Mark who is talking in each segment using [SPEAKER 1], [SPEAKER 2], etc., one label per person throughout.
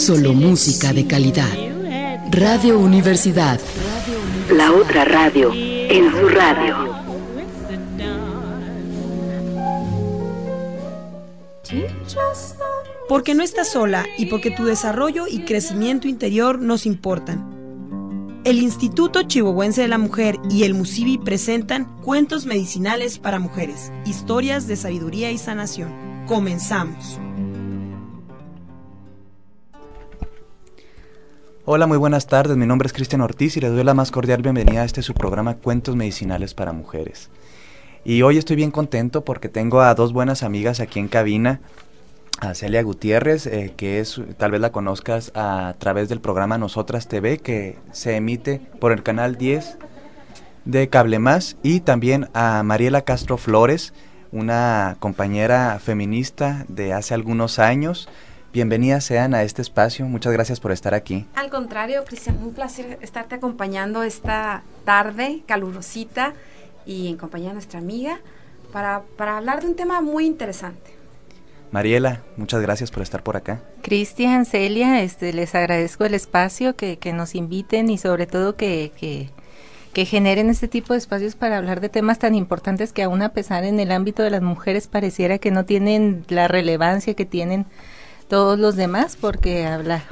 [SPEAKER 1] solo música de calidad. Radio Universidad. La otra radio en su radio.
[SPEAKER 2] Porque no estás sola y porque tu desarrollo y crecimiento interior nos importan. El Instituto Chihuahuense de la Mujer y el MUSIBI presentan Cuentos Medicinales para Mujeres, historias de sabiduría y sanación. Comenzamos.
[SPEAKER 3] Hola, muy buenas tardes. Mi nombre es Cristian Ortiz y les doy la más cordial bienvenida a su programa Cuentos Medicinales para Mujeres. Y hoy estoy bien contento porque tengo a dos buenas amigas aquí en cabina. A Celia Gutiérrez, que tal vez la conozcas a través del programa Nosotras TV, que se emite por el canal 10 de Cable Más, y también a Mariela Castro Flores, una compañera feminista de hace algunos años. Bienvenidas sean a este espacio, muchas gracias por estar aquí.
[SPEAKER 4] Al contrario, Cristian, un placer estarte acompañando esta tarde calurosita y en compañía de nuestra amiga para hablar de un tema muy interesante.
[SPEAKER 3] Mariela, muchas gracias por estar por acá.
[SPEAKER 5] Cristian, Celia, les agradezco el espacio, que nos inviten y sobre todo que generen este tipo de espacios para hablar de temas tan importantes que aún a pesar en el ámbito de las mujeres pareciera que no tienen la relevancia que tienen todos los demás, porque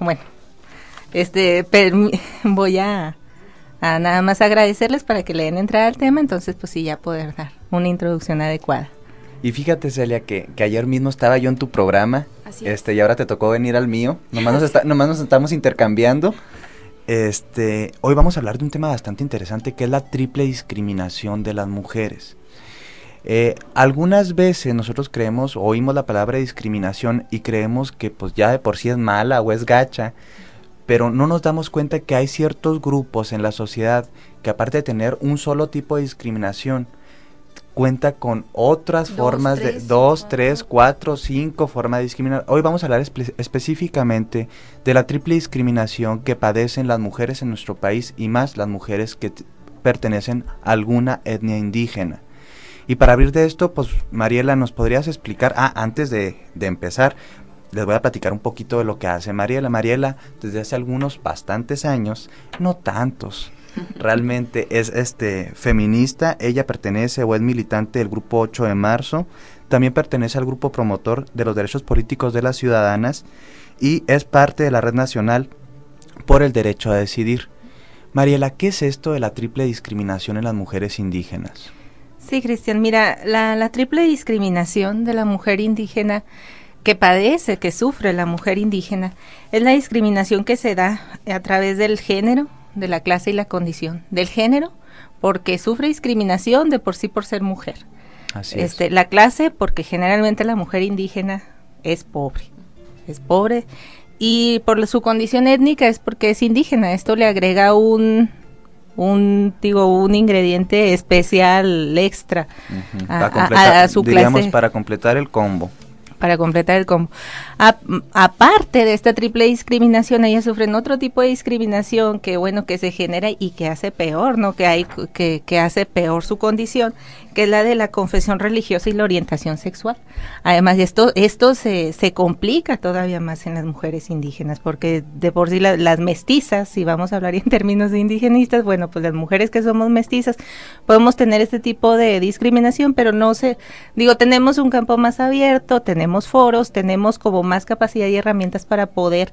[SPEAKER 5] voy a nada más agradecerles para que le den entrada al tema, entonces pues sí, ya poder dar una introducción adecuada.
[SPEAKER 3] Y fíjate, Celia, que ayer mismo estaba yo en tu programa, y ahora te tocó venir al mío, nomás nos estamos intercambiando. Hoy vamos a hablar de un tema bastante interesante, que es la triple discriminación de las mujeres. Algunas veces nosotros oímos la palabra discriminación y creemos que pues ya de por sí es mala o es gacha, pero no nos damos cuenta que hay ciertos grupos en la sociedad que, aparte de tener un solo tipo de discriminación, cuenta con otras formas de 2, 3, 4, 5 formas de discriminar. Hoy vamos a hablar específicamente de la triple discriminación que padecen las mujeres en nuestro país, y más las mujeres que pertenecen a alguna etnia indígena. Y para abrir de esto, pues Mariela, ¿nos podrías explicar? Antes de empezar, les voy a platicar un poquito de lo que hace Mariela. Mariela, desde hace bastantes años, no tantos, realmente es feminista. Ella pertenece o es militante del grupo 8 de marzo, también pertenece al grupo promotor de los derechos políticos de las ciudadanas y es parte de la Red Nacional por el Derecho a Decidir. Mariela, ¿qué es esto de la triple discriminación en las mujeres indígenas?
[SPEAKER 5] Sí, Cristian, mira, la triple discriminación de la mujer indígena que padece, que sufre la mujer indígena, es la discriminación que se da a través del género, de la clase y la condición. Del género, porque sufre discriminación de por sí por ser mujer.
[SPEAKER 3] Así es.
[SPEAKER 5] La clase, porque generalmente la mujer indígena es pobre, y por su condición étnica es porque es indígena. Esto le agrega un ingrediente especial extra a su clase.
[SPEAKER 3] Para completar el combo.
[SPEAKER 5] Aparte de esta triple discriminación, ellas sufren otro tipo de discriminación que se genera y que hace peor, ¿no? Que hace peor su condición, que es la de la confesión religiosa y la orientación sexual. Además, esto se complica todavía más en las mujeres indígenas, porque de por sí las mestizas, si vamos a hablar en términos de indigenistas, pues las mujeres que somos mestizas podemos tener este tipo de discriminación, pero tenemos un campo más abierto, tenemos foros, tenemos como más capacidad y herramientas para poder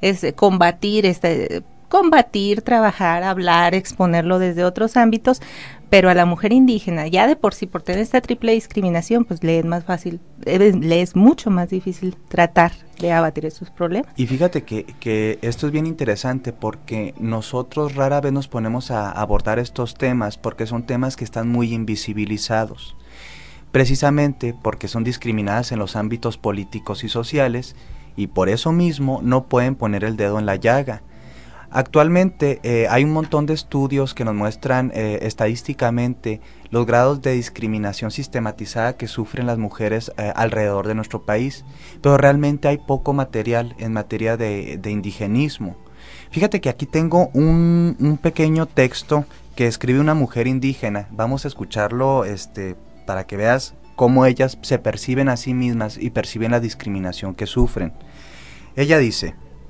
[SPEAKER 5] combatir, trabajar, hablar, exponerlo desde otros ámbitos, pero a la mujer indígena, ya de por sí, por tener esta triple discriminación, pues le es mucho más difícil tratar de abatir esos problemas.
[SPEAKER 3] Y fíjate que esto es bien interesante, porque nosotros rara vez nos ponemos a abordar estos temas, porque son temas que están muy invisibilizados, precisamente porque son discriminadas en los ámbitos políticos y sociales, y por eso mismo no pueden poner el dedo en la llaga. Actualmente hay un montón de estudios que nos muestran estadísticamente los grados de discriminación sistematizada que sufren las mujeres alrededor de nuestro país, pero realmente hay poco material en materia de indigenismo. Fíjate que aquí tengo un pequeño texto que escribe una mujer indígena. Vamos a escucharlo para que veas cómo ellas se perciben a sí mismas y perciben la discriminación que sufren. Ella dice: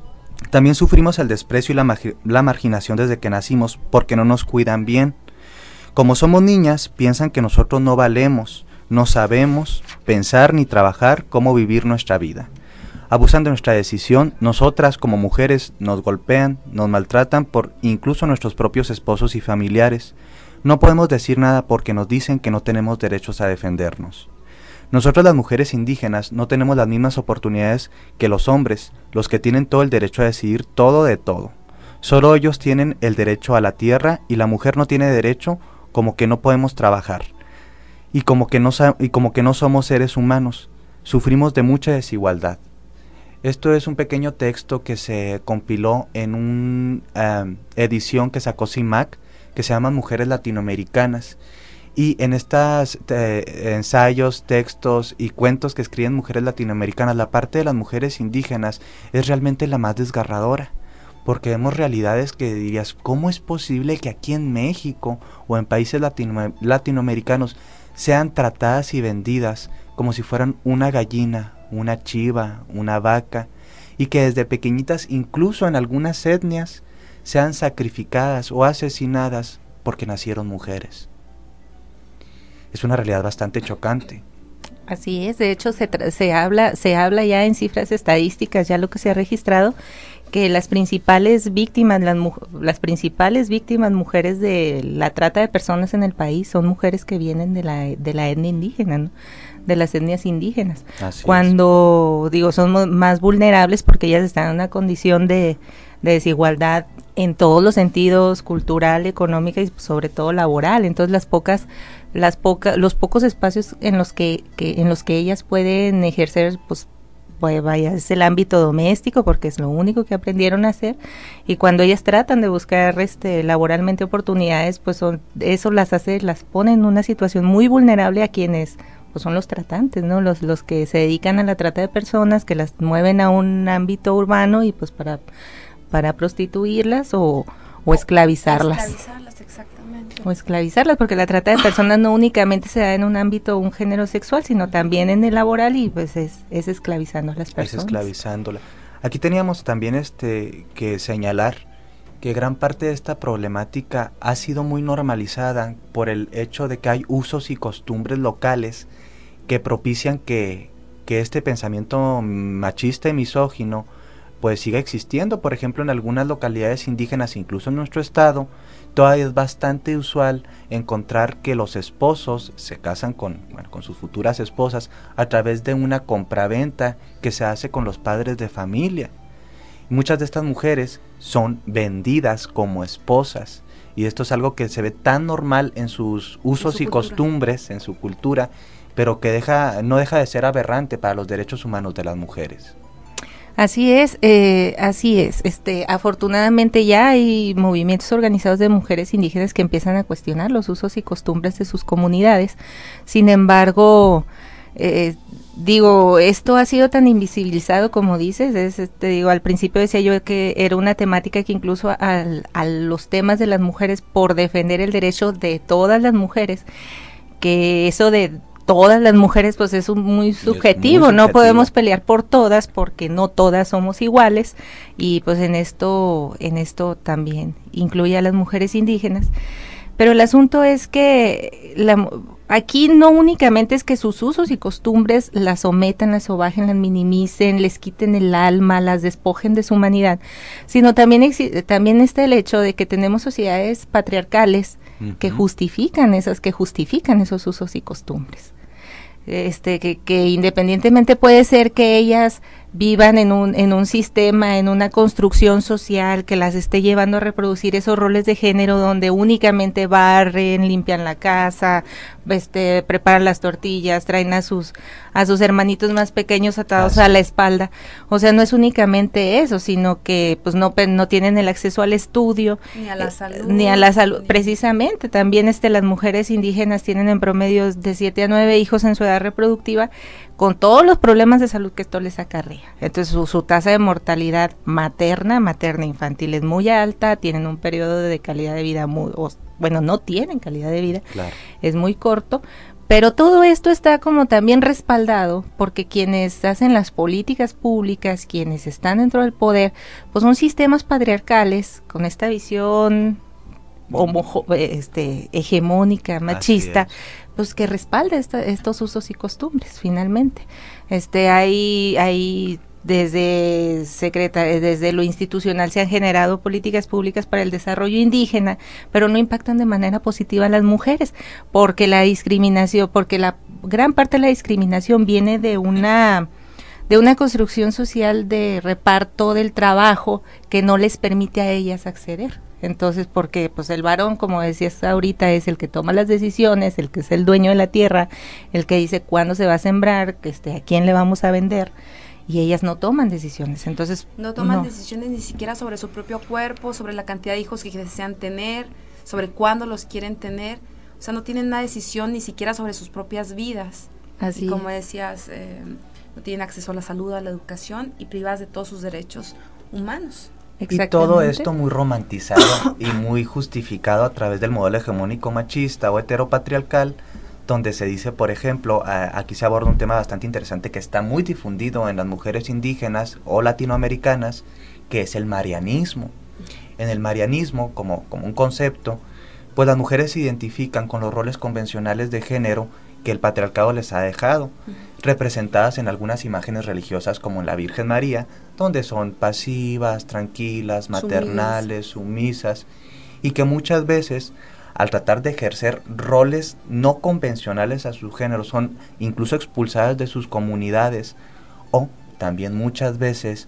[SPEAKER 3] También sufrimos el desprecio y la marginación desde que nacimos porque no nos cuidan bien. Como somos niñas, piensan que nosotros no valemos, no sabemos pensar ni trabajar cómo vivir nuestra vida. Abusan de nuestra decisión, nosotras como mujeres nos golpean, nos maltratan por incluso nuestros propios esposos y familiares. No podemos decir nada porque nos dicen que no tenemos derechos a defendernos. Nosotras las mujeres indígenas no tenemos las mismas oportunidades que los hombres, los que tienen todo el derecho a decidir todo de todo. Solo ellos tienen el derecho a la tierra y la mujer no tiene derecho, como que no podemos trabajar. Y como que no somos seres humanos, sufrimos de mucha desigualdad. Esto es un pequeño texto que se compiló en una edición que sacó CIMAC, que se llama Mujeres Latinoamericanas. Y en estos ensayos, textos y cuentos que escriben mujeres latinoamericanas, la parte de las mujeres indígenas es realmente la más desgarradora, porque vemos realidades que dirías, ¿cómo es posible que aquí en México o en países latinoamericanos sean tratadas y vendidas como si fueran una gallina, una chiva, una vaca, y que desde pequeñitas, incluso en algunas etnias, sean sacrificadas o asesinadas porque nacieron mujeres? Es una realidad bastante chocante.
[SPEAKER 5] Así es, de hecho se habla ya en cifras estadísticas, ya lo que se ha registrado, que las principales víctimas mujeres de la trata de personas en el país son mujeres que vienen de la etnia indígena, ¿no? De las etnias indígenas. Cuando son más vulnerables porque ellas están en una condición de desigualdad en todos los sentidos, cultural, económica y sobre todo laboral. Entonces los pocos espacios en los que ellas pueden ejercer, pues vaya, es el ámbito doméstico porque es lo único que aprendieron a hacer, y cuando ellas tratan de buscar laboralmente oportunidades, pues eso las pone en una situación muy vulnerable a quienes pues son los tratantes, ¿no? Los que se dedican a la trata de personas, que las mueven a un ámbito urbano y pues para prostituirlas o esclavizarlas.
[SPEAKER 4] Exactamente.
[SPEAKER 5] O esclavizarlas, porque la trata de personas no únicamente se da en un ámbito, un género sexual, sino también en el laboral, y pues es esclavizando a las personas.
[SPEAKER 3] Es esclavizándola. Aquí teníamos también que señalar que gran parte de esta problemática ha sido muy normalizada por el hecho de que hay usos y costumbres locales que propician que este pensamiento machista y misógino pues siga existiendo. Por ejemplo, en algunas localidades indígenas, incluso en nuestro estado, todavía es bastante usual encontrar que los esposos se casan con sus futuras esposas a través de una compraventa que se hace con los padres de familia. Muchas de estas mujeres son vendidas como esposas, y esto es algo que se ve tan normal en sus usos y costumbres, en su cultura, pero que no deja de ser aberrante para los derechos humanos de las mujeres.
[SPEAKER 5] Así es. Afortunadamente ya hay movimientos organizados de mujeres indígenas que empiezan a cuestionar los usos y costumbres de sus comunidades. Sin embargo, esto ha sido tan invisibilizado como dices. Al principio decía yo que era una temática que incluso a los temas de las mujeres, por defender el derecho de todas las mujeres, que eso de todas las mujeres pues es muy subjetivo, no podemos pelear por todas porque no todas somos iguales, y pues en esto también incluye a las mujeres indígenas. Pero el asunto es que aquí no únicamente es que sus usos y costumbres las sometan, las sobajen, las minimicen, les quiten el alma, las despojen de su humanidad, sino también está el hecho de que tenemos sociedades patriarcales que justifican esos usos y costumbres. Que independientemente puede ser que ellas vivan en un sistema, en una construcción social que las esté llevando a reproducir esos roles de género donde únicamente barren, limpian la casa, preparan las tortillas, traen a sus hermanitos más pequeños atados a la espalda. O sea, no es únicamente eso, sino que pues no tienen el acceso al estudio
[SPEAKER 4] ni a la salud.
[SPEAKER 5] Precisamente, también las mujeres indígenas tienen en promedio de 7 a 9 hijos en su edad reproductiva, con todos los problemas de salud que esto les acarrea. Entonces su tasa de mortalidad materna infantil es muy alta, tienen un periodo de calidad de vida no tienen calidad de vida, claro, es muy corto, Pero todo esto está como también respaldado porque quienes hacen las políticas públicas, quienes están dentro del poder, pues son sistemas patriarcales con esta visión hegemónica, machista, pues que respalda estos usos y costumbres finalmente. Hay desde lo institucional se han generado políticas públicas para el desarrollo indígena, pero no impactan de manera positiva a las mujeres, porque la gran parte de la discriminación viene de una construcción social de reparto del trabajo que no les permite a ellas acceder. Entonces, porque pues el varón, como decías ahorita, es el que toma las decisiones, el que es el dueño de la tierra, el que dice cuándo se va a sembrar, a quién le vamos a vender, y ellas no toman decisiones. Entonces
[SPEAKER 4] no toman decisiones ni siquiera sobre su propio cuerpo, sobre la cantidad de hijos que desean tener, sobre cuándo los quieren tener. O sea, no tienen una decisión ni siquiera sobre sus propias vidas.
[SPEAKER 5] Así.
[SPEAKER 4] Y como decías, no tienen acceso a la salud, a la educación, y privadas de todos sus derechos humanos.
[SPEAKER 3] Y todo esto muy romantizado y muy justificado a través del modelo hegemónico machista o heteropatriarcal, donde se dice, por ejemplo, aquí se aborda un tema bastante interesante que está muy difundido en las mujeres indígenas o latinoamericanas, que es el marianismo. En el marianismo, como un concepto, pues las mujeres se identifican con los roles convencionales de género que el patriarcado les ha dejado, representadas en algunas imágenes religiosas como en la Virgen María, donde son pasivas, tranquilas, maternales, sumisas, y que muchas veces, al tratar de ejercer roles no convencionales a su género, son incluso expulsadas de sus comunidades, o también muchas veces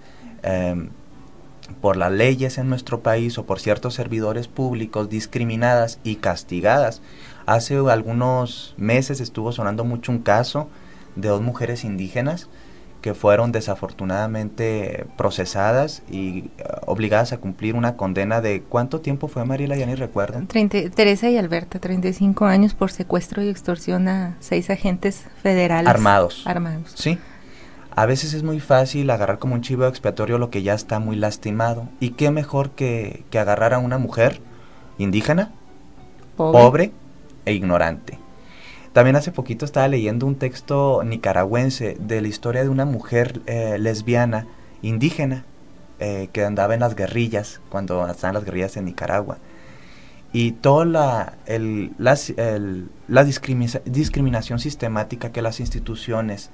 [SPEAKER 3] por las leyes en nuestro país o por ciertos servidores públicos discriminadas y castigadas. Hace algunos meses estuvo sonando mucho un caso de 2 mujeres indígenas que fueron desafortunadamente procesadas y obligadas a cumplir una condena de ¿cuánto tiempo fue, Mariela? Ya ni recuerdo.
[SPEAKER 5] Teresa y Alberta, 35 años por secuestro y extorsión a 6 agentes federales.
[SPEAKER 3] Armados.
[SPEAKER 5] Sí.
[SPEAKER 3] A veces es muy fácil agarrar como un chivo expiatorio lo que ya está muy lastimado. ¿Y qué mejor que agarrar a una mujer indígena, pobre e ignorante? También hace poquito estaba leyendo un texto nicaragüense de la historia de una mujer lesbiana indígena que andaba en las guerrillas, cuando estaban las guerrillas en Nicaragua. Y toda la discriminación sistemática que las instituciones,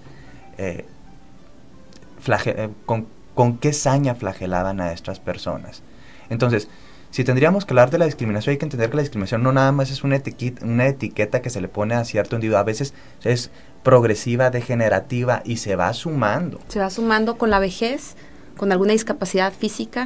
[SPEAKER 3] con qué saña flagelaban a estas personas. Entonces, si tendríamos que hablar de la discriminación, hay que entender que la discriminación no nada más es una etiqueta que se le pone a cierto individuo, a veces es progresiva, degenerativa y se va sumando.
[SPEAKER 4] Se va sumando con la vejez, con alguna discapacidad física,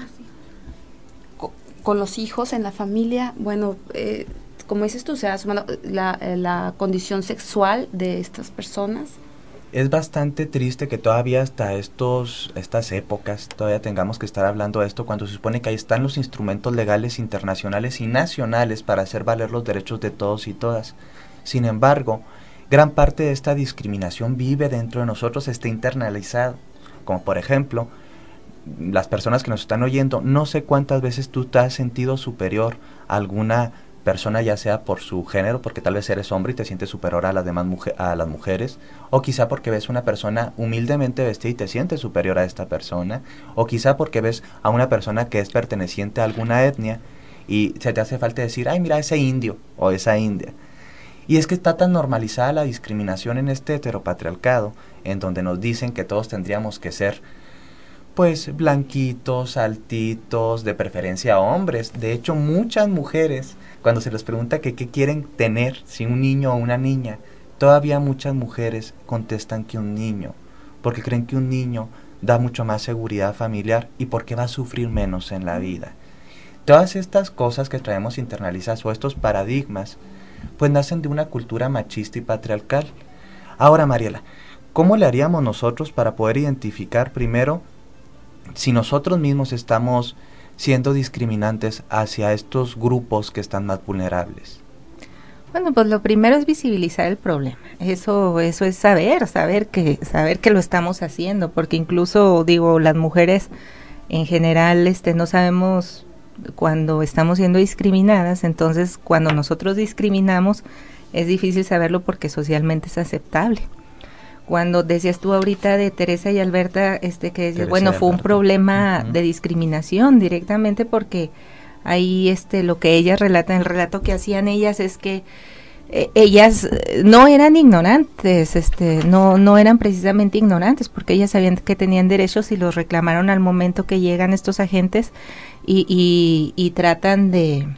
[SPEAKER 4] con los hijos en la familia. Bueno, como dices tú, se va sumando la condición sexual de estas personas.
[SPEAKER 3] Es bastante triste que todavía hasta estas épocas todavía tengamos que estar hablando de esto cuando se supone que ahí están los instrumentos legales internacionales y nacionales para hacer valer los derechos de todos y todas. Sin embargo, gran parte de esta discriminación vive dentro de nosotros, está internalizado. Como por ejemplo, las personas que nos están oyendo, no sé cuántas veces tú te has sentido superior a alguna persona, ya sea por su género, porque tal vez eres hombre y te sientes superior a las demás a las mujeres, o quizá porque ves una persona humildemente vestida y te sientes superior a esta persona, o quizá porque ves a una persona que es perteneciente a alguna etnia y se te hace falta decir, ay, mira ese indio o esa india. Y es que está tan normalizada la discriminación en este heteropatriarcado, en donde nos dicen que todos tendríamos que ser pues blanquitos, altitos, de preferencia hombres. De hecho, muchas mujeres, cuando se les pregunta que qué quieren tener, si un niño o una niña, todavía muchas mujeres contestan que un niño, porque creen que un niño da mucho más seguridad familiar y porque va a sufrir menos en la vida. Todas estas cosas que traemos internalizadas o estos paradigmas, pues nacen de una cultura machista y patriarcal. Ahora, Mariela, ¿cómo le haríamos nosotros para poder identificar primero si nosotros mismos estamos siendo discriminantes hacia estos grupos que están más vulnerables?
[SPEAKER 5] Bueno, pues lo primero es visibilizar el problema. Eso es saber que lo estamos haciendo, porque incluso digo, las mujeres en general no sabemos cuando estamos siendo discriminadas. Entonces, cuando nosotros discriminamos, es difícil saberlo porque socialmente es aceptable. Cuando decías tú ahorita de Teresa y Alberta, que decías, bueno, fue un problema de discriminación directamente, porque ahí lo que ellas relatan, el relato que hacían ellas es que ellas no eran ignorantes, no eran precisamente ignorantes, porque ellas sabían que tenían derechos y los reclamaron al momento que llegan estos agentes y tratan de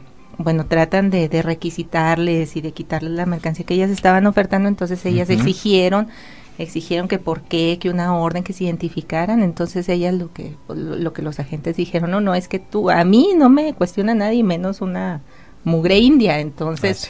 [SPEAKER 5] requisitarles y de quitarles la mercancía que ellas estaban ofertando. Entonces ellas exigieron que por qué, que una orden, que se identificaran. Entonces ellas lo que los agentes dijeron, no, es que tú, a mí no me cuestiona nadie, menos una mugre india. Entonces,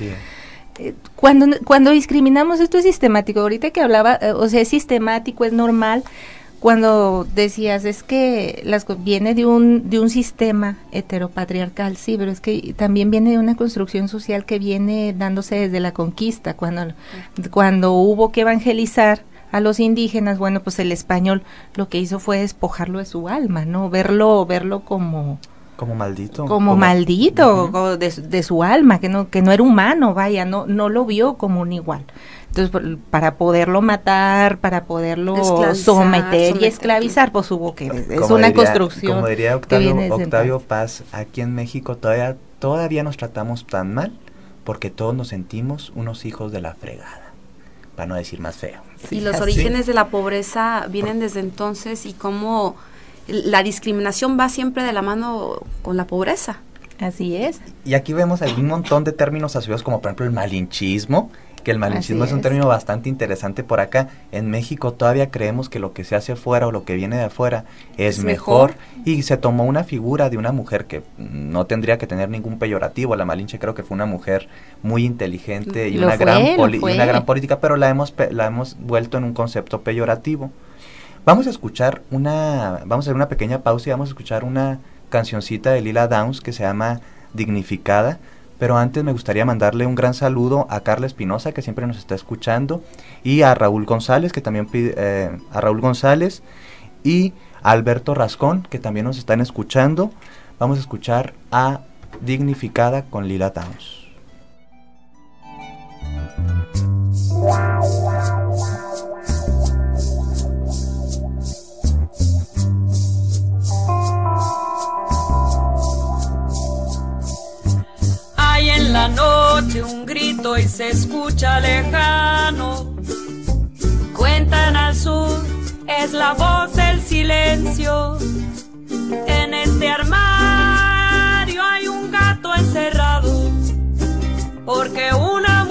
[SPEAKER 5] cuando discriminamos, esto es sistemático. Ahorita que hablaba, es sistemático, es normal. Cuando decías, es que viene de un sistema heteropatriarcal, sí, pero es que también viene de una construcción social que viene dándose desde la conquista, cuando hubo que evangelizar a los indígenas. Bueno, pues el español lo que hizo fue despojarlo de su alma, ¿no? Verlo como
[SPEAKER 3] maldito.
[SPEAKER 5] Como maldito, de su alma, que no era humano, vaya, no lo vio como un igual. Entonces, para poderlo matar, para poderlo someter y esclavizar, pues hubo que... Es una construcción.
[SPEAKER 3] Como diría Octavio Paz, aquí en México todavía nos tratamos tan mal porque todos nos sentimos unos hijos de la fregada, para no decir más feo.
[SPEAKER 4] Y los orígenes de la pobreza vienen desde entonces, y cómo la discriminación va siempre de la mano con la pobreza.
[SPEAKER 5] Así es.
[SPEAKER 3] Y aquí vemos un montón de términos asociados, como por ejemplo el malinchismo, que el malinchismo es un término bastante interesante por acá. En México todavía creemos que lo que se hace afuera o lo que viene de afuera es mejor, y se tomó una figura de una mujer que no tendría que tener ningún peyorativo. La Malinche creo que fue una mujer muy inteligente y una gran política, pero la hemos vuelto en un concepto peyorativo. Vamos a hacer una pequeña pausa y vamos a escuchar una cancioncita de Lila Downs que se llama Dignificada. Pero antes me gustaría mandarle un gran saludo a Carla Espinosa, que siempre nos está escuchando, y a Raúl González, que también y a Alberto Rascón, que también nos están escuchando. Vamos a escuchar a Dignificada con Lila Downs.
[SPEAKER 6] En la noche un grito y se escucha lejano. Cuentan al sur, es la voz del silencio. En este armario hay un gato encerrado. Porque una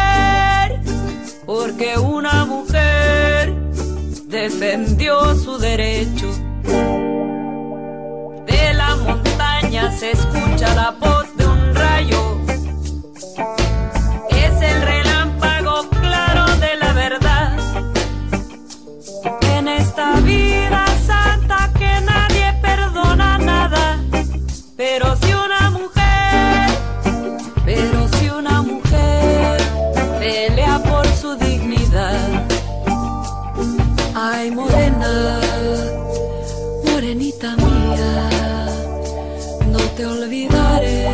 [SPEAKER 6] mujer defendió su derecho. De la montaña se escucha la voz de un rayo. Es el relámpago claro de la verdad. En esta vida santa que nadie perdona nada. Pero si una mujer pelea por su dignidad. Ay, morena, morenita mía, no te olvidaré.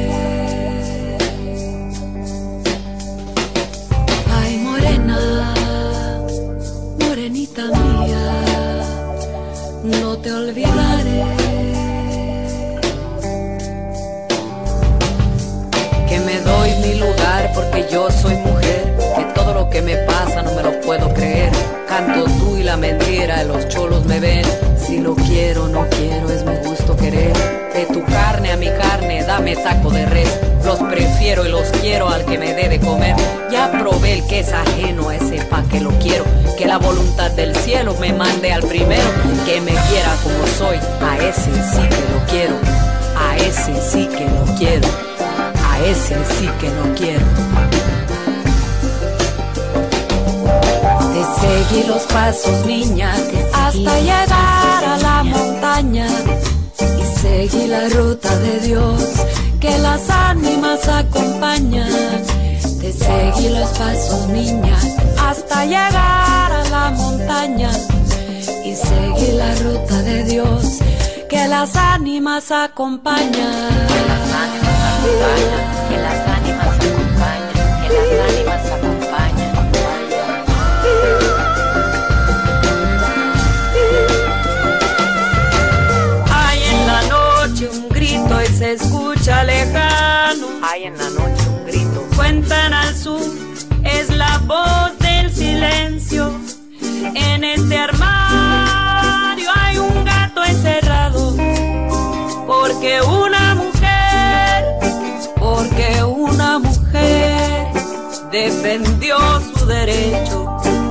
[SPEAKER 6] Ay, morenita mía, no te olvidaré. Que me doy mi lugar porque yo soy mujer, que todo lo que me pasa no me lo puedo creer. Canto tú y la mentira, los cholos me ven. Si lo quiero, no quiero, es mi gusto querer. De tu carne a mi carne, dame taco de res. Los prefiero y los quiero al que me dé de comer. Ya probé el que es ajeno, a ese pa' que lo quiero. Que la voluntad del cielo me mande al primero. Que me quiera como soy, a ese sí que lo quiero. A ese sí que lo quiero. A ese sí que lo quiero. Te seguí los pasos, niña, hasta llegar a la montaña. Y seguí la ruta de Dios, que las ánimas acompañan. Te seguí los pasos, niña, hasta llegar a la montaña. Y seguí la ruta de Dios, que las ánimas acompañan.
[SPEAKER 7] Que las ánimas acompañan, que las ánimas acompañan, que las ánimas
[SPEAKER 6] y en la noche un grito.
[SPEAKER 7] Cuentan al sur, es la voz del silencio. En este armario hay un gato encerrado. Porque una mujer defendió su derecho.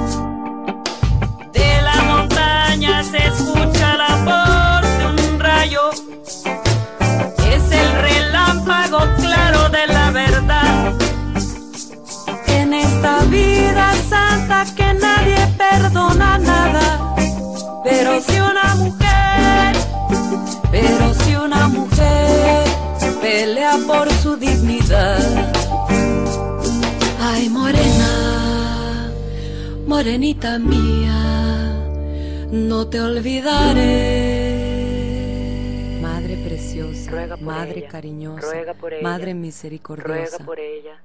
[SPEAKER 7] De la montaña se escucha la voz de un rayo. Es el relámpago claro de la verdad. En esta vida santa que nadie perdona nada. Pero si una mujer pelea por su dignidad. Ay, morena, morenita mía, no te olvidaré.
[SPEAKER 6] Madre preciosa,
[SPEAKER 7] ruega por
[SPEAKER 6] madre
[SPEAKER 7] ella,
[SPEAKER 6] cariñosa,
[SPEAKER 7] ruega por ella,
[SPEAKER 6] madre misericordiosa,
[SPEAKER 7] ruega por ella.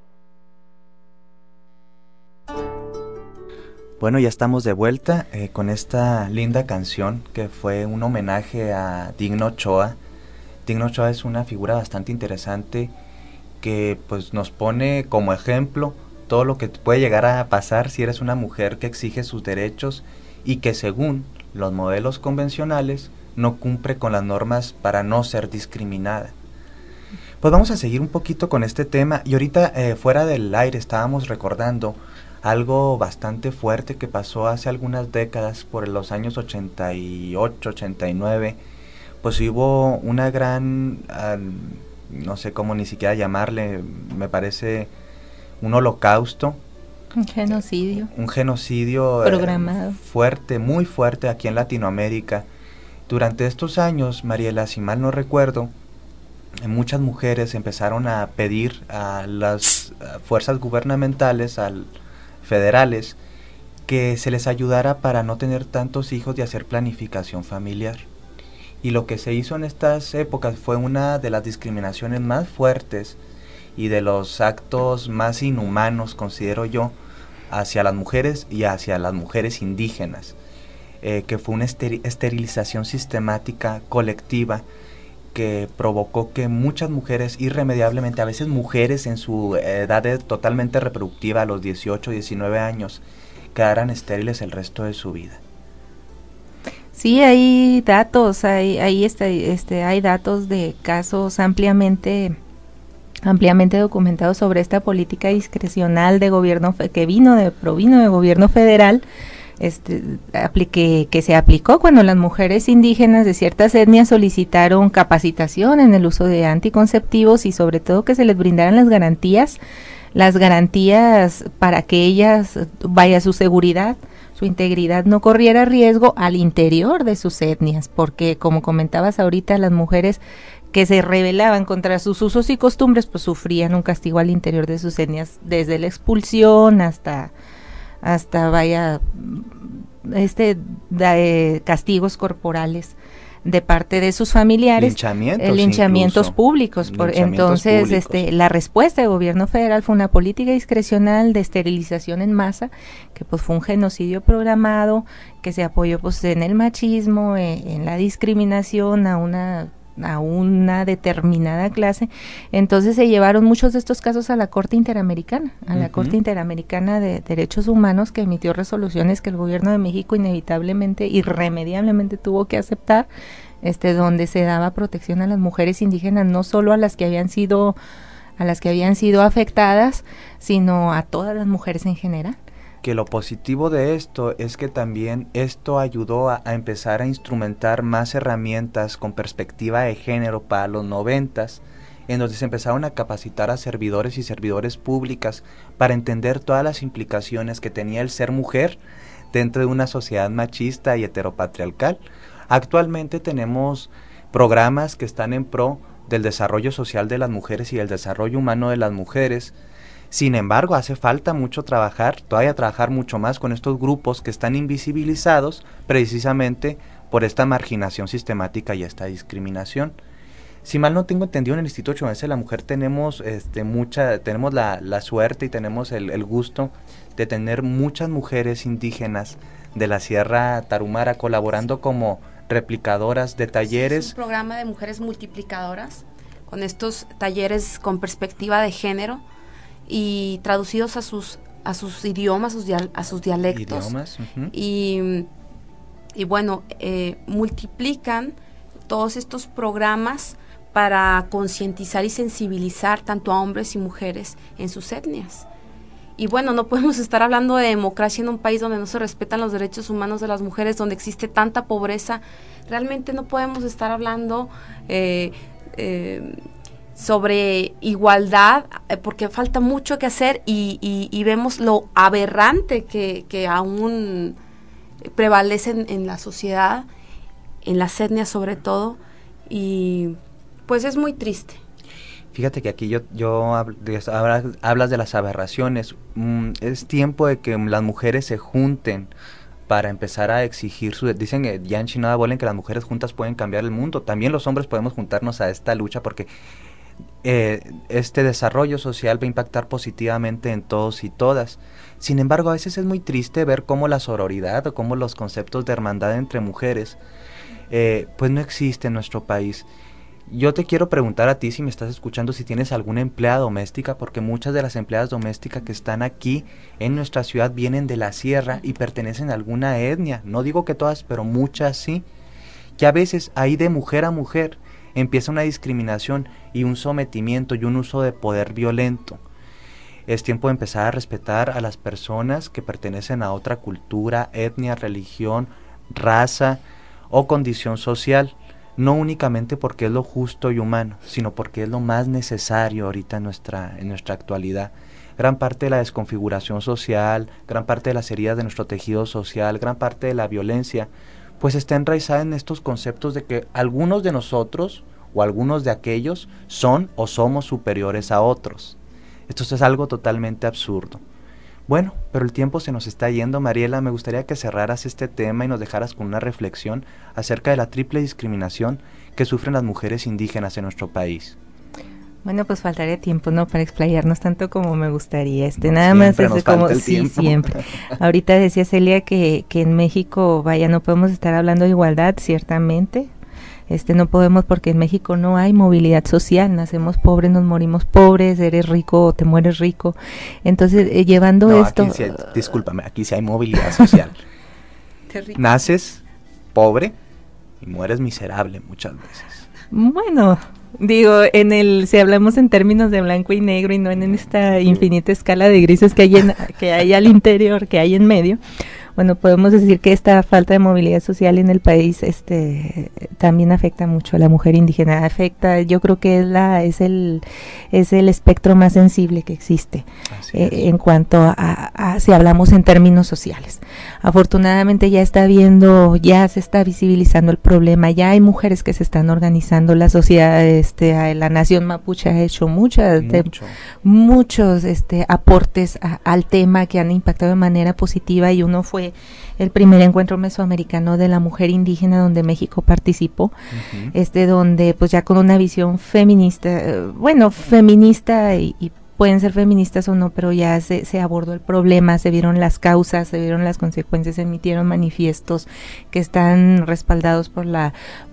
[SPEAKER 3] Bueno, ya estamos de vuelta con esta linda canción que fue un homenaje a Digna Ochoa. Digna Ochoa es una figura bastante interesante que pues nos pone como ejemplo todo lo que puede llegar a pasar si eres una mujer que exige sus derechos y que según los modelos convencionales no cumple con las normas para no ser discriminada. Pues vamos a seguir un poquito con este tema y ahorita fuera del aire estábamos recordando algo bastante fuerte que pasó hace algunas décadas, por los años 88, 89, pues hubo una gran, no sé cómo ni siquiera llamarle, me parece un holocausto.
[SPEAKER 5] Un genocidio.
[SPEAKER 3] Un genocidio
[SPEAKER 5] programado.
[SPEAKER 3] Fuerte, muy fuerte aquí en Latinoamérica. Durante estos años, Mariela, si mal no recuerdo, muchas mujeres empezaron a pedir a las fuerzas gubernamentales, federales, que se les ayudara para no tener tantos hijos y hacer planificación familiar. Y lo que se hizo en estas épocas fue una de las discriminaciones más fuertes y de los actos más inhumanos, considero yo, hacia las mujeres y hacia las mujeres indígenas, que fue una esterilización sistemática colectiva que provocó que muchas mujeres irremediablemente, a veces mujeres en su edad totalmente reproductiva, a los 18, 19 años, quedaran estériles el resto de su vida.
[SPEAKER 5] Sí, hay datos, hay datos de casos ampliamente documentados sobre esta política discrecional de gobierno que provino de gobierno federal, que se aplicó cuando las mujeres indígenas de ciertas etnias solicitaron capacitación en el uso de anticonceptivos y sobre todo que se les brindaran las garantías para que ellas, su seguridad, su integridad no corriera riesgo al interior de sus etnias, porque como comentabas ahorita, las mujeres que se rebelaban contra sus usos y costumbres, pues sufrían un castigo al interior de sus etnias, desde la expulsión hasta castigos corporales de parte de sus familiares, linchamientos públicos. Entonces, la respuesta del gobierno federal fue una política discrecional de esterilización en masa, que pues fue un genocidio programado, que se apoyó pues en el machismo, en la discriminación a una determinada clase. Entonces se llevaron muchos de estos casos a la Corte Interamericana, Corte Interamericana de Derechos Humanos, que emitió resoluciones que el gobierno de México inevitablemente, irremediablemente tuvo que aceptar, donde se daba protección a las mujeres indígenas, no solo a las que habían sido afectadas, sino a todas las mujeres en general.
[SPEAKER 3] Que lo positivo de esto es que también esto ayudó a empezar a instrumentar más herramientas con perspectiva de género para los 90s, en donde se empezaron a capacitar a servidores y servidores públicas para entender todas las implicaciones que tenía el ser mujer dentro de una sociedad machista y heteropatriarcal. Actualmente tenemos programas que están en pro del desarrollo social de las mujeres y el desarrollo humano de las mujeres. Sin embargo, hace falta mucho trabajar mucho más con estos grupos que están invisibilizados precisamente por esta marginación sistemática y esta discriminación. Si mal no tengo entendido, en el Instituto Chihuahuense de la Mujer tenemos tenemos la suerte y tenemos el gusto de tener muchas mujeres indígenas de la Sierra Tarahumara colaborando como replicadoras de talleres.
[SPEAKER 4] Es un programa de mujeres multiplicadoras con estos talleres con perspectiva de género y traducidos a sus idiomas, a sus dialectos. Y bueno, multiplican todos estos programas para concientizar y sensibilizar tanto a hombres y mujeres en sus etnias. Y bueno, no podemos estar hablando de democracia en un país donde no se respetan los derechos humanos de las mujeres, donde existe tanta pobreza. Realmente no podemos estar hablando sobre igualdad, porque falta mucho que hacer y vemos lo aberrante que aún prevalecen en la sociedad, en las etnias sobre todo, y pues es muy triste.
[SPEAKER 3] Fíjate que aquí hablas de las aberraciones. Es tiempo de que las mujeres se junten para empezar a exigir dicen que ya en China vuelen que las mujeres juntas pueden cambiar el mundo. También los hombres podemos juntarnos a esta lucha porque este desarrollo social va a impactar positivamente en todos y todas. Sin embargo, a veces es muy triste ver cómo la sororidad o cómo los conceptos de hermandad entre mujeres pues no existe en nuestro país. Yo te quiero preguntar a ti, si me estás escuchando, si tienes alguna empleada doméstica, porque muchas de las empleadas domésticas que están aquí en nuestra ciudad vienen de la sierra y pertenecen a alguna etnia. No digo que todas, pero muchas sí. Que a veces ahí de mujer a mujer empieza una discriminación y un sometimiento y un uso de poder violento. Es tiempo de empezar a respetar a las personas que pertenecen a otra cultura, etnia, religión, raza o condición social. No únicamente porque es lo justo y humano, sino porque es lo más necesario ahorita en nuestra actualidad. Gran parte de la desconfiguración social, gran parte de las heridas de nuestro tejido social, gran parte de la violencia, pues está enraizada en estos conceptos de que algunos de nosotros o algunos de aquellos son o somos superiores a otros. Esto es algo totalmente absurdo. Bueno, pero el tiempo se nos está yendo, Mariela. Me gustaría que cerraras este tema y nos dejaras con una reflexión acerca de la triple discriminación que sufren las mujeres indígenas en nuestro país.
[SPEAKER 5] Bueno, pues faltaría tiempo, ¿no?, para explayarnos tanto como me gustaría. Nada más es como sí, siempre. Ahorita decía Celia que en México, vaya, no podemos estar hablando de igualdad, ciertamente. No podemos porque en México no hay movilidad social, nacemos pobres, nos morimos pobres, eres rico o te mueres rico. Entonces, llevando esto...
[SPEAKER 3] Aquí sí discúlpame, aquí sí hay movilidad social. Naces pobre y mueres miserable muchas veces.
[SPEAKER 5] Bueno, digo, si hablamos en términos de blanco y negro y no en esta infinita escala de grises que hay al interior, que hay en medio, bueno, podemos decir que esta falta de movilidad social en el país también afecta mucho a la mujer indígena. Yo creo que es el espectro más sensible que existe en cuanto a si hablamos en términos sociales. Afortunadamente ya se está visibilizando el problema, ya hay mujeres que se están organizando, la sociedad, la nación mapuche ha hecho muchos aportes al tema que han impactado de manera positiva, y uno fue el primer encuentro mesoamericano de la mujer indígena donde México participó, donde pues ya con una visión feminista, y pueden ser feministas o no, pero ya se abordó el problema, se vieron las causas, se vieron las consecuencias, se emitieron manifiestos que están respaldados por la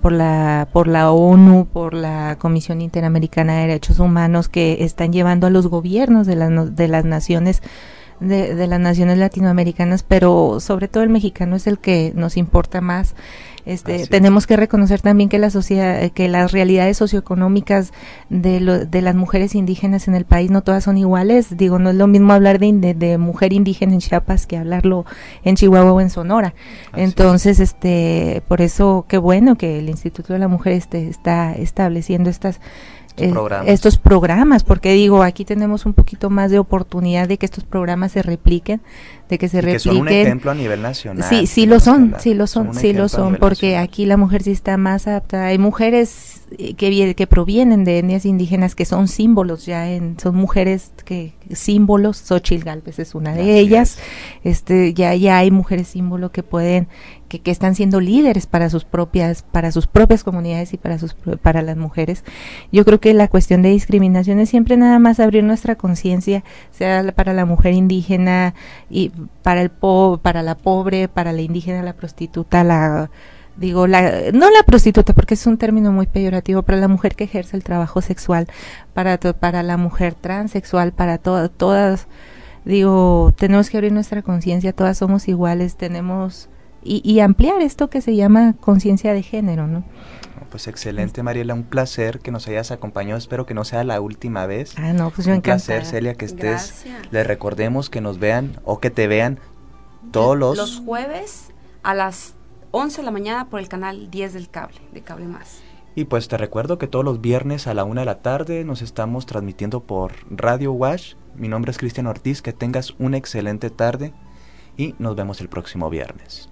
[SPEAKER 5] ONU, por la Comisión Interamericana de Derechos Humanos, que están llevando a los gobiernos de las naciones latinoamericanas, pero sobre todo el mexicano es el que nos importa más. Tenemos que reconocer también que que las realidades socioeconómicas de las mujeres indígenas en el país no todas son iguales. Digo, no es lo mismo hablar de mujer indígena en Chiapas que hablarlo en Chihuahua o en Sonora. Entonces, por eso qué bueno que el Instituto de la Mujer está estableciendo estos programas, porque digo, aquí tenemos un poquito más de oportunidad de que estos programas se repliquen, que son un
[SPEAKER 3] ejemplo a nivel nacional.
[SPEAKER 5] Sí lo son, porque aquí la mujer sí está más adaptada. Hay mujeres que provienen de etnias indígenas que son símbolos, son mujeres símbolos. Xochitl Gálvez es una de ellas. Ya hay mujeres símbolo que pueden que están siendo líderes para sus propias comunidades y para las mujeres. Yo creo que la cuestión de discriminación es siempre nada más abrir nuestra conciencia, sea para la mujer indígena y para la pobre, para la indígena, la prostituta, digo, no la prostituta, porque es un término muy peyorativo, pero la mujer que ejerce el trabajo sexual, para la mujer transexual, para todas, digo, tenemos que abrir nuestra conciencia, todas somos iguales, tenemos, y ampliar esto que se llama conciencia de género, ¿no?
[SPEAKER 3] Pues excelente, Mariela, un placer que nos hayas acompañado, espero que no sea la última vez.
[SPEAKER 5] No, pues yo
[SPEAKER 3] un
[SPEAKER 5] encantada.
[SPEAKER 3] placer, Celia, que estés.
[SPEAKER 4] Gracias.
[SPEAKER 3] Les recordemos que nos vean o que te vean todos
[SPEAKER 4] los jueves a las 11 de la mañana por el canal 10 del cable, de Cable Más.
[SPEAKER 3] Y pues te recuerdo que todos los viernes a la 1 de la tarde nos estamos transmitiendo por Radio Wash. Mi nombre es Cristian Ortiz, que tengas una excelente tarde y nos vemos el próximo viernes.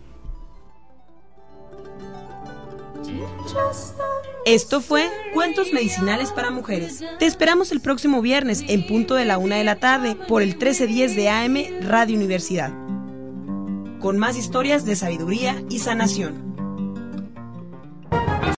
[SPEAKER 2] Esto fue Cuentos Medicinales para Mujeres. Te esperamos el próximo viernes en punto de la 1 de la tarde por el 1310 de AM Radio Universidad, con más historias de sabiduría y sanación.